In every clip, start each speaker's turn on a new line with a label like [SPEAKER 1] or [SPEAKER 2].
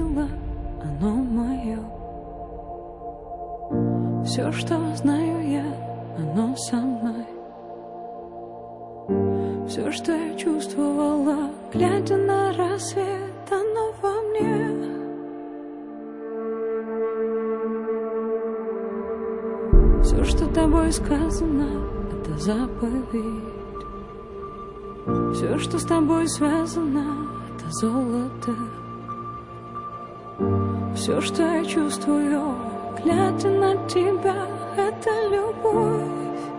[SPEAKER 1] было, оно мое. Все, что знаю я, оно со мной. Все, что я чувствовала, глядя на рассвет, оно во мне. Все, что тобой сказано, это заповедь. Все, что с тобой связано, это золото. Все, что я чувствую, глядя на тебя, это любовь.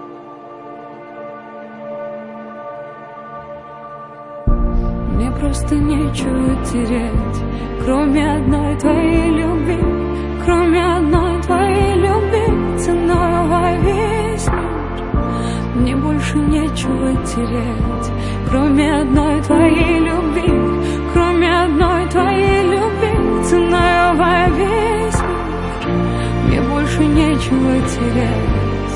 [SPEAKER 1] Мне просто нечего терять, кроме одной твоей любви, кроме одной твоей любви, ценой во весь мир. Мне больше нечего терять, кроме одной твоей любви, кроме одной твоей любви, ценой во весь мир. Мне больше нечего терять.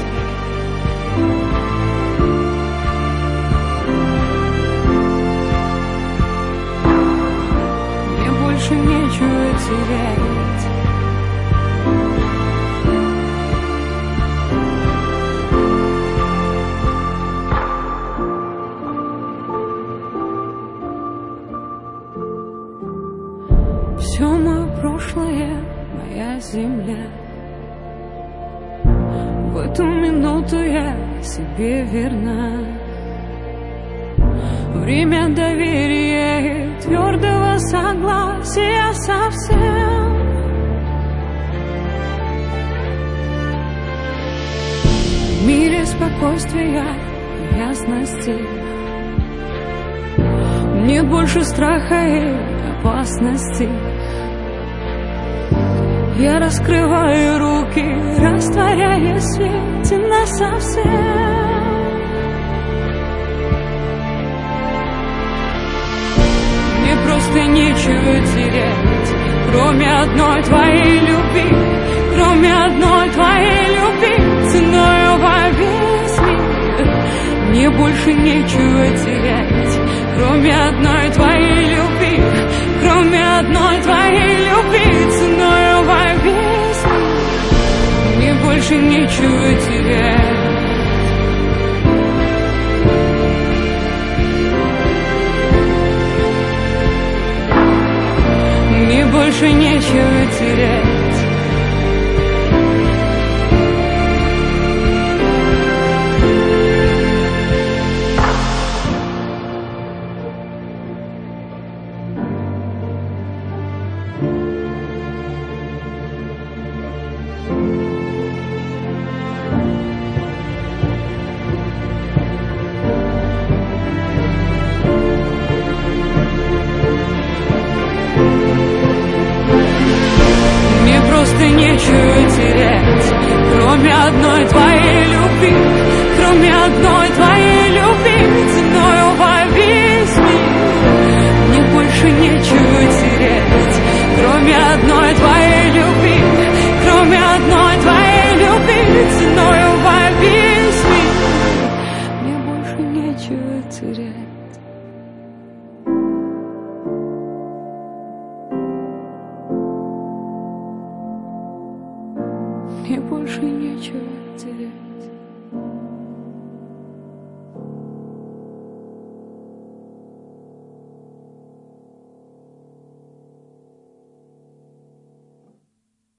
[SPEAKER 1] Больше нечего терять. Все мое прошлое, моя земля. В эту минуту я себе верна. Время доверия и твердого согласия совсем. В мире спокойствия и ясности нет больше страха и опасности. Я раскрываю руки, растворяя в свете насовсем. Просто нечего терять, кроме одной твоей любви, кроме одной твоей любви, ценою во весь мир. Мне больше нечего терять, кроме одной твоей любви, кроме одной твоей любви, ценою во весь мир. Мне больше нечего терять. Мне больше нечего терять. Просто нечего терять, кроме одной твоей любви, кроме одной твоей любви, ценою во весь мир. Мне больше нечего терять, кроме одной твоей любви, кроме одной твоей любви, ценою во весь мир. Мне больше нечего терять. Мне больше нечего терять.